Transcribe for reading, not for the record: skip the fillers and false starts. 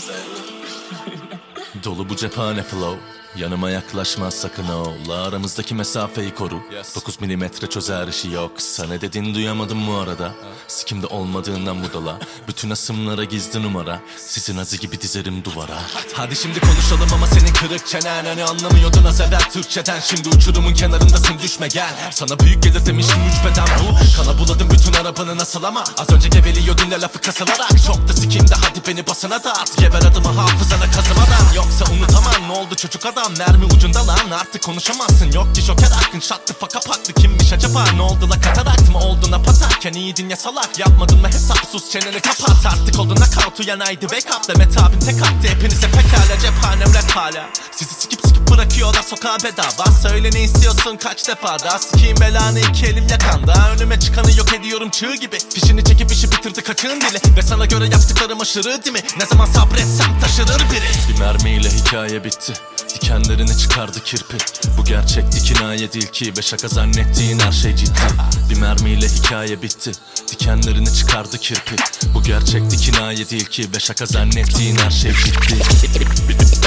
Dolu bu cephane flow, yanıma yaklaşma sakın ola. Aramızdaki mesafeyi koru, 9 milimetre çözer işi yoksa. Ne dedin duyamadım bu arada. Sikimde olmadığından budala. Bütün asımlara gizli numara. Sizin azı gibi dizerim duvara. Hadi şimdi konuşalım ama senin kırık çenen. Hani anlamıyordun az evvel Türkçeden. Şimdi uçurumun kenarındasın, düşme gel. Sana büyük gelir demiştim 3 beden bu. Kana buladım bütün arabanı nasıl ama. Az önce geveliyordun ya lafı kasılarak. Çok da sikimde hadi beni basına da at. Geber adımı hafızana kazımadan. Yoksa unutamam ne oldu çocuk adam. Mermi ucunda lan artık konuşamazsın. Yok ki joker hakkın şattı faka patlı. Kimmiş acaba ne oldu la katarakt mı oldu na patarken iyiydin ya salak. Yapmadın mı hesap sus çeneni kapat. Artık oldu nakavt uyanaydı wake up. Demet abin tek attı hepinize pekala. Cephanem rap hala. Sizi sikip bırakıyorlar sokağa bedava. Söyle ne istiyorsun kaç defa daha. Sikiyim belanı iki elim yakanda. Önüme çıkanı yok ediyorum çığ gibi. Fişini çekip işi bitirdi kaçığın dili. Ve sana göre yaptıklarım aşırı değil mi? Ne zaman sabretsem taşırır biri. Bir mermiyle hikaye bitti. Dikenlerini çıkardı kirpi. Bu gerçekti kinaye değil ki. Ve şaka zannettiğin her şey ciddi. Bir mermiyle hikaye bitti. Dikenlerini çıkardı kirpi. Bu gerçekti kinaye değil ki. Ve şaka zannettiğin her şey ciddi.